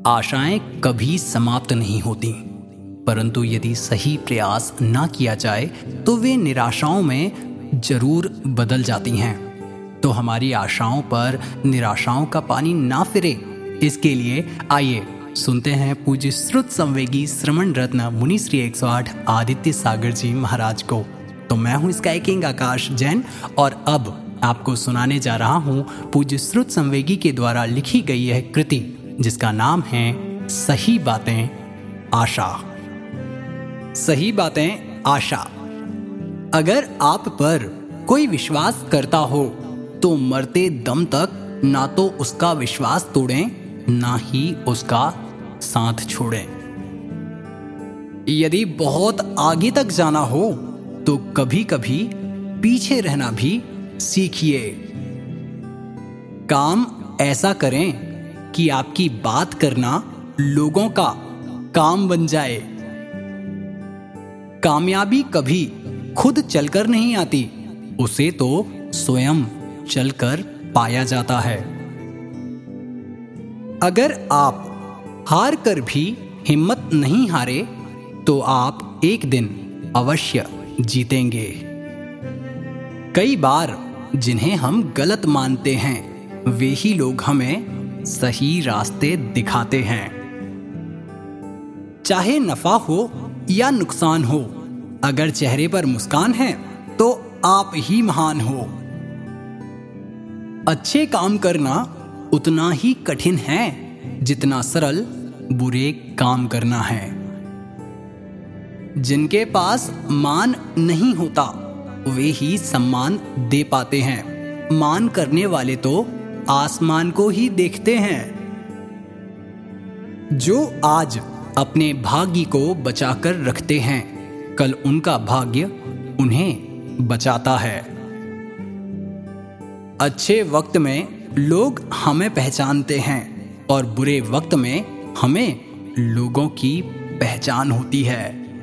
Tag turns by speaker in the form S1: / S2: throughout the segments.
S1: आशाएं कभी समाप्त नहीं होती, परंतु यदि सही प्रयास ना किया जाए तो वे निराशाओं में जरूर बदल जाती हैं। तो हमारी आशाओं पर निराशाओं का पानी ना फिरे, इसके लिए आइए सुनते हैं पूज्य श्रुत संवेगी श्रमण रत्न मुनि श्री 108 आदित्य सागर जी महाराज को। तो मैं हूं स्काई किंग आकाश जैन और अब आपको सुनाने जा रहा हूं पूज्य श्रुत संवेगी के द्वारा लिखी गई यह कृति, जिसका नाम है सही बातें आशा। सही बातें आशा। अगर आप पर कोई विश्वास करता हो तो मरते दम तक ना तो उसका विश्वास तोड़ें, ना ही उसका साथ छोड़ें। यदि बहुत आगे तक जाना हो तो कभी कभी पीछे रहना भी सीखिए। काम ऐसा करें कि आपकी बात करना लोगों का काम बन जाए। कामयाबी कभी खुद चलकर नहीं आती, उसे तो स्वयं चलकर पाया जाता है। अगर आप हार कर भी हिम्मत नहीं हारे तो आप एक दिन अवश्य जीतेंगे। कई बार जिन्हें हम गलत मानते हैं वे ही लोग हमें सही रास्ते दिखाते हैं। चाहे नफा हो या नुकसान हो, अगर चेहरे पर मुस्कान है तो आप ही महान हो। अच्छे काम करना उतना ही कठिन है जितना सरल बुरे काम करना है। जिनके पास मान नहीं होता वे ही सम्मान दे पाते हैं। मान करने वाले तो आसमान को ही देखते हैं। जो आज अपने भाग्य को बचाकर रखते हैं, कल उनका भाग्य उन्हें बचाता है। अच्छे वक्त में लोग हमें पहचानते हैं और बुरे वक्त में हमें लोगों की पहचान होती है।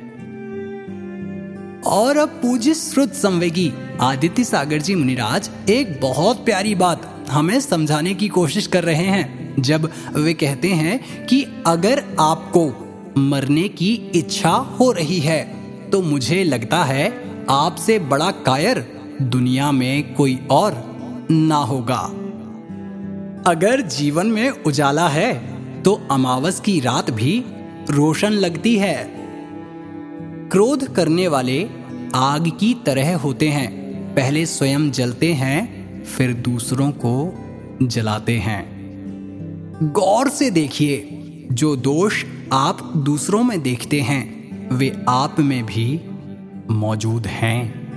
S1: और अब पूज्य श्रुत संवेगी आदित्य सागर जी मुनिराज एक बहुत प्यारी बात हमें समझाने की कोशिश कर रहे हैं, जब वे कहते हैं कि अगर आपको मरने की इच्छा हो रही है तो मुझे लगता है आपसे बड़ा कायर दुनिया में कोई और ना होगा। अगर जीवन में उजाला है तो अमावस की रात भी रोशन लगती है। क्रोध करने वाले आग की तरह होते हैं, पहले स्वयं जलते हैं फिर दूसरों को जलाते हैं। गौर से देखिए, जो दोष आप दूसरों में देखते हैं वे आप में भी मौजूद हैं।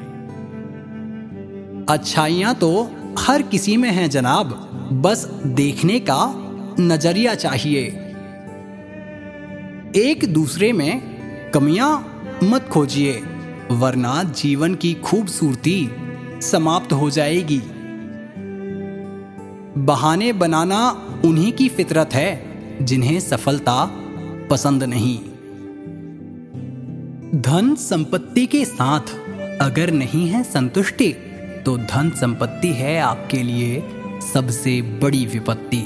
S1: अच्छाइयां तो हर किसी में हैं जनाब, बस देखने का नजरिया चाहिए। एक दूसरे में कमियां मत खोजिए, वरना जीवन की खूबसूरती समाप्त हो जाएगी। बहाने बनाना उन्हीं की फितरत है जिन्हें सफलता पसंद नहीं। धन संपत्ति के साथ अगर नहीं है संतुष्टि तो धन संपत्ति है आपके लिए सबसे बड़ी विपत्ति।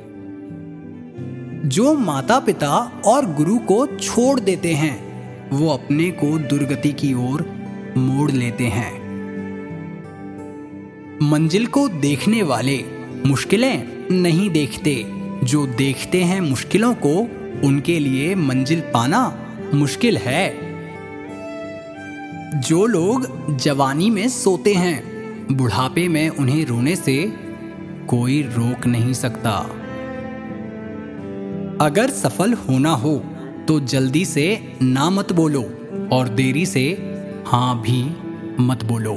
S1: जो माता पिता और गुरु को छोड़ देते हैं वो अपने को दुर्गति की ओर मोड़ लेते हैं। मंजिल को देखने वाले मुश्किलें नहीं देखते, जो देखते हैं मुश्किलों को उनके लिए मंजिल पाना मुश्किल है। जो लोग जवानी में सोते हैं बुढ़ापे में उन्हें रोने से कोई रोक नहीं सकता। अगर सफल होना हो तो जल्दी से ना मत बोलो और देरी से हाँ भी मत बोलो।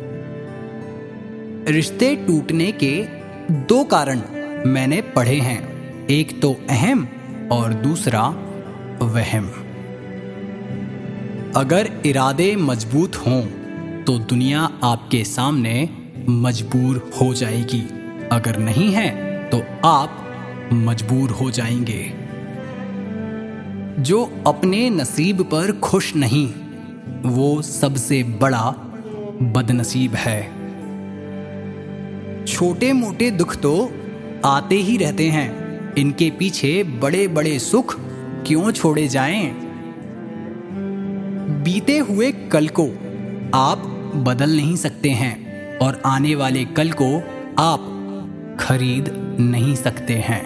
S1: रिश्ते टूटने के दो कारण मैंने पढ़े हैं, एक तो अहम और दूसरा वहम। अगर इरादे मजबूत हों तो दुनिया आपके सामने मजबूर हो जाएगी, अगर नहीं है तो आप मजबूर हो जाएंगे। जो अपने नसीब पर खुश नहीं वो सबसे बड़ा बदनसीब है। छोटे मोटे दुख तो आते ही रहते हैं, इनके पीछे बड़े बड़े सुख क्यों छोड़े जाएं? बीते हुए कल को आप बदल नहीं सकते हैं और आने वाले कल को आप खरीद नहीं सकते हैं।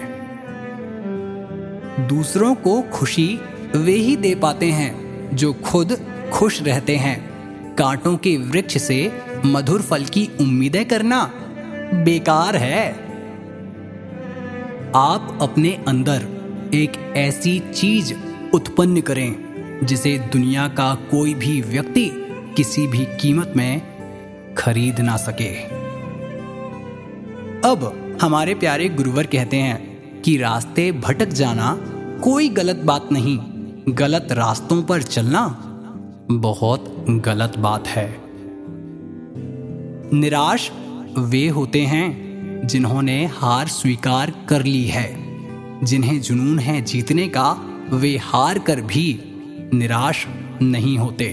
S1: दूसरों को खुशी वे ही दे पाते हैं जो खुद खुश रहते हैं। कांटों के वृक्ष से मधुर फल की उम्मीदें करना बेकार है। आप अपने अंदर एक ऐसी चीज उत्पन्न करें जिसे दुनिया का कोई भी व्यक्ति किसी भी कीमत में खरीद ना सके। अब हमारे प्यारे गुरुवर कहते हैं कि रास्ते भटक जाना कोई गलत बात नहीं, गलत रास्तों पर चलना बहुत गलत बात है। निराश वे होते हैं जिन्होंने हार स्वीकार कर ली है। जिन्हें जुनून है जीतने का, वे हार कर भी निराश नहीं होते।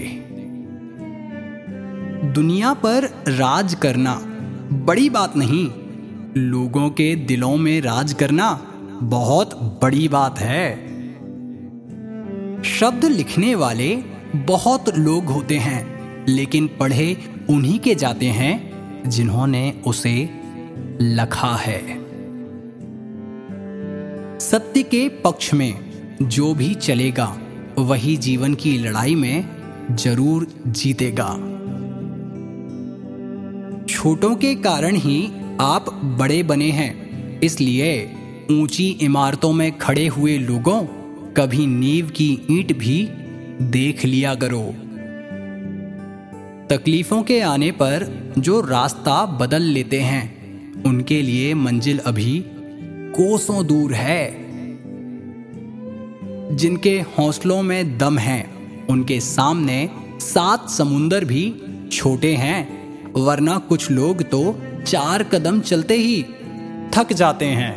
S1: दुनिया पर राज करना बड़ी बात नहीं, लोगों के दिलों में राज करना बहुत बड़ी बात है। शब्द लिखने वाले बहुत लोग होते हैं, लेकिन पढ़े उन्हीं के जाते हैं जिन्होंने उसे लिखा है। सत्य के पक्ष में जो भी चलेगा वही जीवन की लड़ाई में जरूर जीतेगा। छोटों के कारण ही आप बड़े बने हैं, इसलिए ऊंची इमारतों में खड़े हुए लोगों कभी नींव की ईंट भी देख लिया करो। तकलीफों के आने पर जो रास्ता बदल लेते हैं उनके लिए मंजिल अभी कोसों दूर है। जिनके हौसलों में दम है उनके सामने 7 समुंदर भी छोटे हैं, वरना कुछ लोग तो 4 कदम चलते ही थक जाते हैं।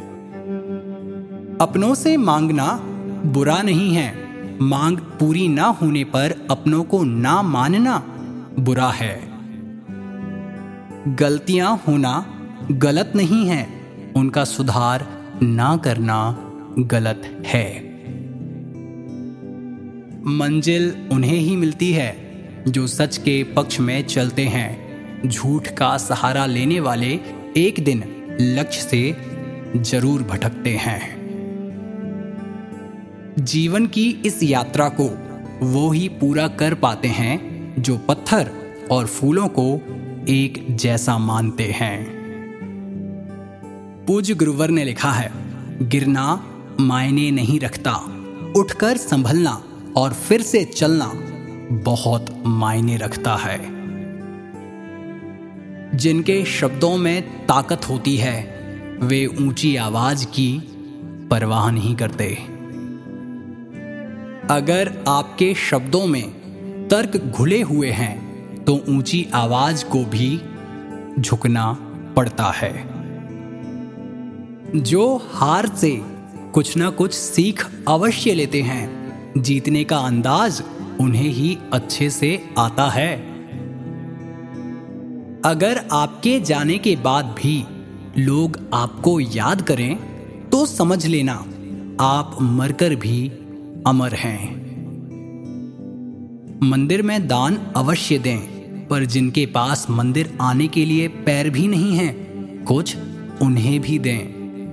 S1: अपनों से मांगना बुरा नहीं है, मांग पूरी ना होने पर अपनों को ना मानना बुरा है। गलतियां होना गलत नहीं है, उनका सुधार ना करना गलत है। मंजिल उन्हें ही मिलती है जो सच के पक्ष में चलते हैं। झूठ का सहारा लेने वाले एक दिन लक्ष्य से जरूर भटकते हैं। जीवन की इस यात्रा को वो ही पूरा कर पाते हैं जो पत्थर और फूलों को एक जैसा मानते हैं। पूज्य गुरुवर ने लिखा है, गिरना मायने नहीं रखता, उठकर संभलना और फिर से चलना बहुत मायने रखता है। जिनके शब्दों में ताकत होती है वे ऊंची आवाज की परवाह नहीं करते। अगर आपके शब्दों में तर्क घुले हुए हैं तो ऊंची आवाज को भी झुकना पड़ता है। जो हार से कुछ ना कुछ सीख अवश्य लेते हैं, जीतने का अंदाज उन्हें ही अच्छे से आता है। अगर आपके जाने के बाद भी लोग आपको याद करें तो समझ लेना आप मरकर भी अमर हैं। मंदिर में दान अवश्य दें, पर जिनके पास मंदिर आने के लिए पैर भी नहीं हैं, कुछ उन्हें भी दें।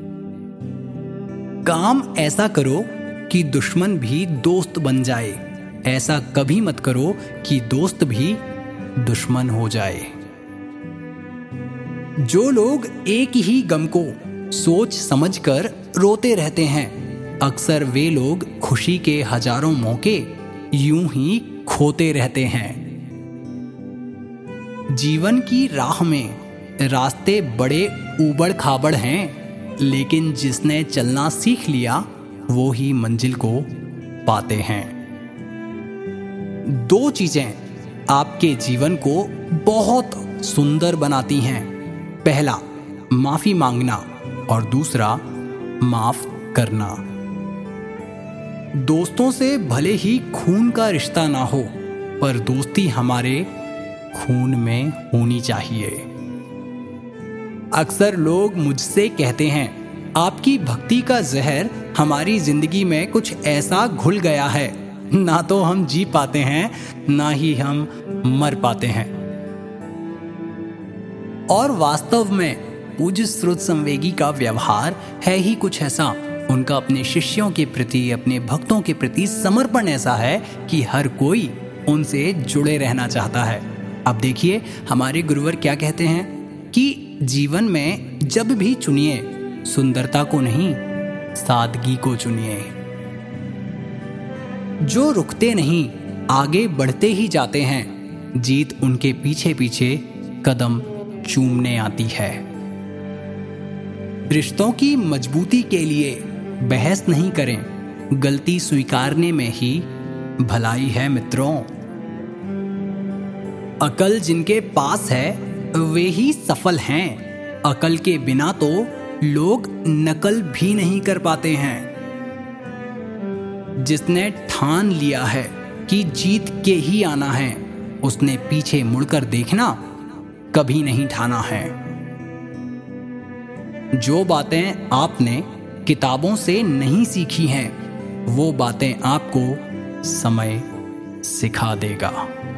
S1: काम ऐसा करो कि दुश्मन भी दोस्त बन जाए, ऐसा कभी मत करो कि दोस्त भी दुश्मन हो जाए। जो लोग एक ही गम को सोच समझकर रोते रहते हैं, अक्सर वे लोग खुशी के हजारों मौके यूं ही खोते रहते हैं। जीवन की राह में रास्ते बड़े ऊबड़ खाबड़ हैं, लेकिन जिसने चलना सीख लिया वो ही मंजिल को पाते हैं। 2 चीजें आपके जीवन को बहुत सुंदर बनाती हैं। पहला माफी मांगना और दूसरा माफ करना। दोस्तों से भले ही खून का रिश्ता ना हो, पर दोस्ती हमारे खून में होनी चाहिए। अक्सर लोग मुझसे कहते हैं, आपकी भक्ति का जहर हमारी जिंदगी में कुछ ऐसा घुल गया है, ना तो हम जी पाते हैं ना ही हम मर पाते हैं। और वास्तव में पूज्य स्रोत संवेगी का व्यवहार है ही कुछ ऐसा। उनका अपने शिष्यों के प्रति, अपने भक्तों के प्रति समर्पण ऐसा है कि हर कोई उनसे जुड़े रहना चाहता है। अब देखिए हमारे गुरुवर क्या कहते हैं कि जीवन में जब भी चुनिए, सुंदरता को नहीं, सादगी को चुनिए। जो रुकते नहीं, आगे बढ़ते ही जाते हैं, जीत उनके पीछे पीछे कदम चूमने आती है। रिश्तों की मजबूती के लिए बहस नहीं करें, गलती स्वीकारने में ही भलाई है मित्रों। अकल जिनके पास है वे ही सफल हैं। अकल के बिना तो लोग नकल भी नहीं कर पाते हैं। जिसने ठान लिया है कि जीत के ही आना है, उसने पीछे मुड़कर देखना कभी नहीं ठाना है। जो बातें आपने किताबों से नहीं सीखी हैं, वो बातें आपको समय सिखा देगा।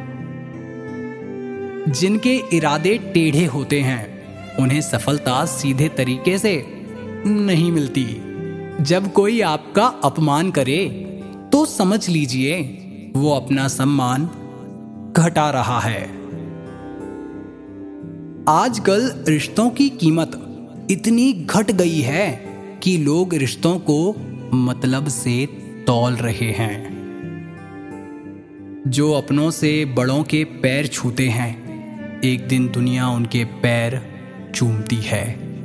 S1: जिनके इरादे टेढ़े होते हैं, उन्हें सफलता सीधे तरीके से नहीं मिलती। जब कोई आपका अपमान करे तो समझ लीजिए वो अपना सम्मान घटा रहा है। आजकल रिश्तों की कीमत इतनी घट गई है कि लोग रिश्तों को मतलब से तौल रहे हैं। जो अपनों से बड़ों के पैर छूते हैं, एक दिन दुनिया उनके पैर चूमती है।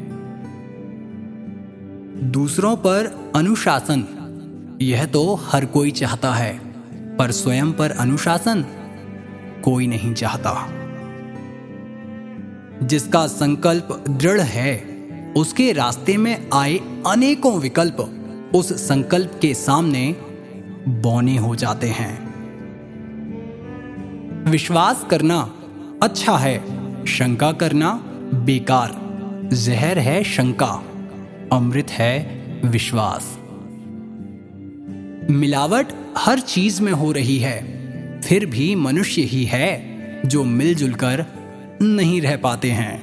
S1: दूसरों पर अनुशासन, यह तो हर कोई चाहता है, पर स्वयं पर अनुशासन कोई नहीं चाहता। जिसका संकल्प दृढ़ है, उसके रास्ते में आए अनेकों विकल्प उस संकल्प के सामने बौने हो जाते हैं। विश्वास करना अच्छा है, शंका करना बेकार। जहर है शंका, अमृत है विश्वास। मिलावट हर चीज में हो रही है, फिर भी मनुष्य ही है जो मिलजुल कर नहीं रह पाते हैं।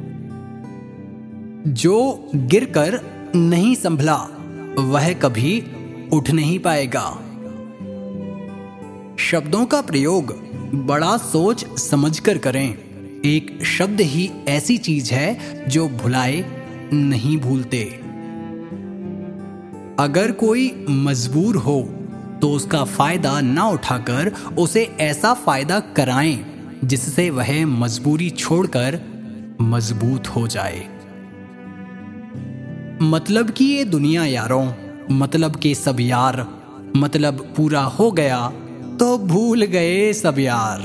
S1: जो गिरकर नहीं संभला, वह कभी उठ नहीं पाएगा। शब्दों का प्रयोग बड़ा सोच समझकर करें। एक शब्द ही ऐसी चीज है जो भुलाए नहीं भूलते। अगर कोई मजबूर हो तो उसका फायदा ना उठाकर उसे ऐसा फायदा कराएं जिससे वह मजबूरी छोड़कर मजबूत हो जाए। मतलब की ये दुनिया यारों, मतलब के सब यार, मतलब पूरा हो गया तो भूल गए सब यार।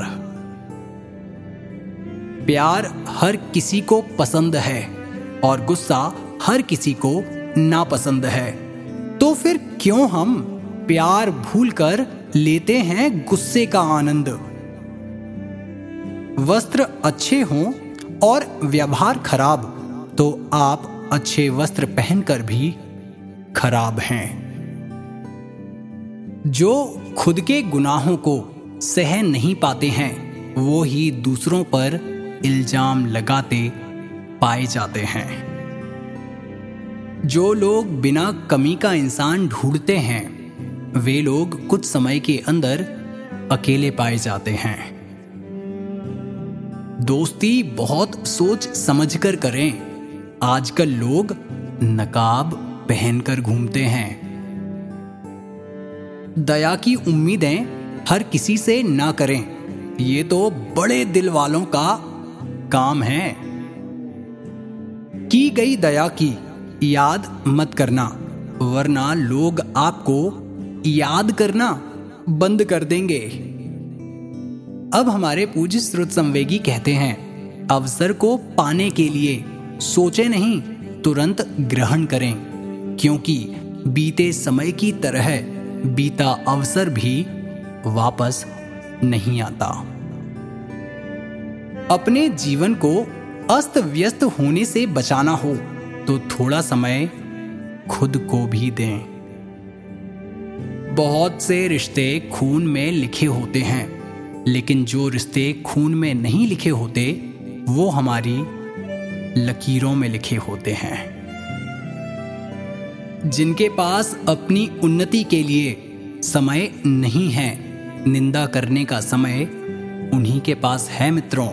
S1: प्यार हर किसी को पसंद है और गुस्सा हर किसी को नापसंद है। तो फिर क्यों हम प्यार भूलकर लेते हैं गुस्से का आनंद। वस्त्र अच्छे हों और व्यवहार खराब तो आप अच्छे वस्त्र पहनकर भी खराब हैं। जो खुद के गुनाहों को सह नहीं पाते हैं, वो ही दूसरों पर इल्जाम लगाते पाए जाते हैं। जो लोग बिना कमी का इंसान ढूंढते हैं, वे लोग कुछ समय के अंदर अकेले पाए जाते हैं। दोस्ती बहुत सोच समझकर करें। आजकल लोग नकाब पहनकर घूमते हैं। दया की उम्मीदें हर किसी से ना करें, ये तो बड़े दिल वालों का काम है। की गई दया की याद मत करना, वरना लोग आपको याद करना बंद कर देंगे। अब हमारे पूज्य स्रोत संवेगी कहते हैं, अवसर को पाने के लिए सोचे नहीं, तुरंत ग्रहण करें, क्योंकि बीते समय की तरह बीता अवसर भी वापस नहीं आता। अपने जीवन को अस्त व्यस्त होने से बचाना हो तो थोड़ा समय खुद को भी दें। बहुत से रिश्ते खून में लिखे होते हैं, लेकिन जो रिश्ते खून में नहीं लिखे होते वो हमारी लकीरों में लिखे होते हैं। जिनके पास अपनी उन्नति के लिए समय नहीं है, निंदा करने का समय उन्हीं के पास है मित्रों।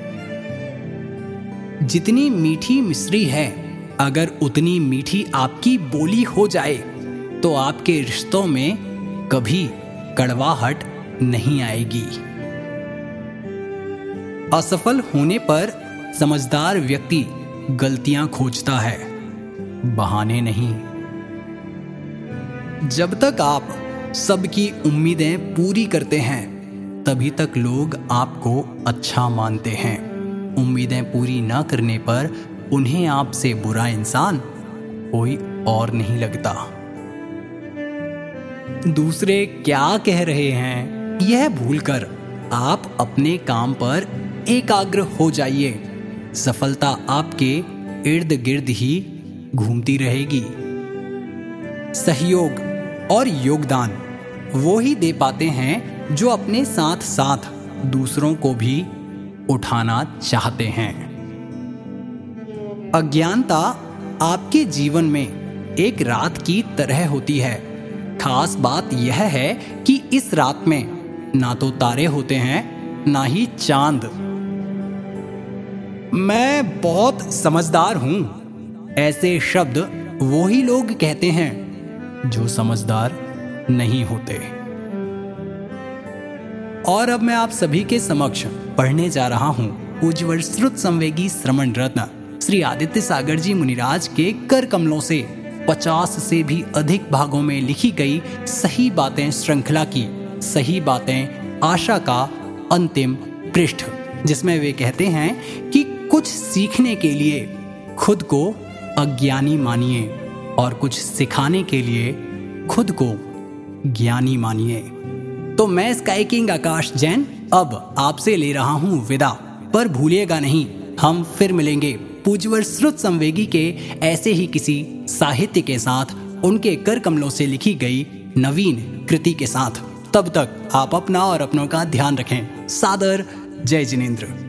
S1: जितनी मीठी मिश्री है, अगर उतनी मीठी आपकी बोली हो जाए तो आपके रिश्तों में कभी कड़वाहट नहीं आएगी। असफल होने पर समझदार व्यक्ति गलतियां खोजता है, बहाने नहीं। जब तक आप सबकी उम्मीदें पूरी करते हैं तभी तक लोग आपको अच्छा मानते हैं। उम्मीदें पूरी ना करने पर उन्हें आपसे बुरा इंसान कोई और नहीं लगता। दूसरे क्या कह रहे हैं यह भूलकर आप अपने काम पर एकाग्र हो जाइए। सफलता आपके इर्द गिर्द ही घूमती रहेगी। सहयोग और योगदान वो ही दे पाते हैं जो अपने साथ साथ दूसरों को भी उठाना चाहते हैं। अज्ञानता आपके जीवन में एक रात की तरह होती है। खास बात यह है कि इस रात में ना तो तारे होते हैं ना ही चांद। मैं बहुत समझदार हूं, ऐसे शब्द वो ही लोग कहते हैं जो समझदार नहीं होते। और अब मैं आप सभी के समक्ष पढ़ने जा रहा हूं पूज्य श्रुत संवेगी श्रमण रत्न श्री आदित्य सागर जी मुनिराज के कर कमलों से 50 से भी अधिक भागों में लिखी गई सही बातें श्रृंखला की सही बातें आशा का अंतिम पृष्ठ, जिसमें वे कहते हैं कि कुछ सीखने के लिए खुद को अज्ञानी मानिए और कुछ सिखाने के लिए खुद को ज्ञानी मानिए। तो मैं स्काई किंग आकाश जैन अब आपसे ले रहा हूं विदा, पर भूलिएगा नहीं, हम फिर मिलेंगे पूज्यवर श्रुत संवेगी के ऐसे ही किसी साहित्य के साथ, उनके कर कमलों से लिखी गई नवीन कृति के साथ। तब तक आप अपना और अपनों का ध्यान रखें। सादर जय जिनेंद्र।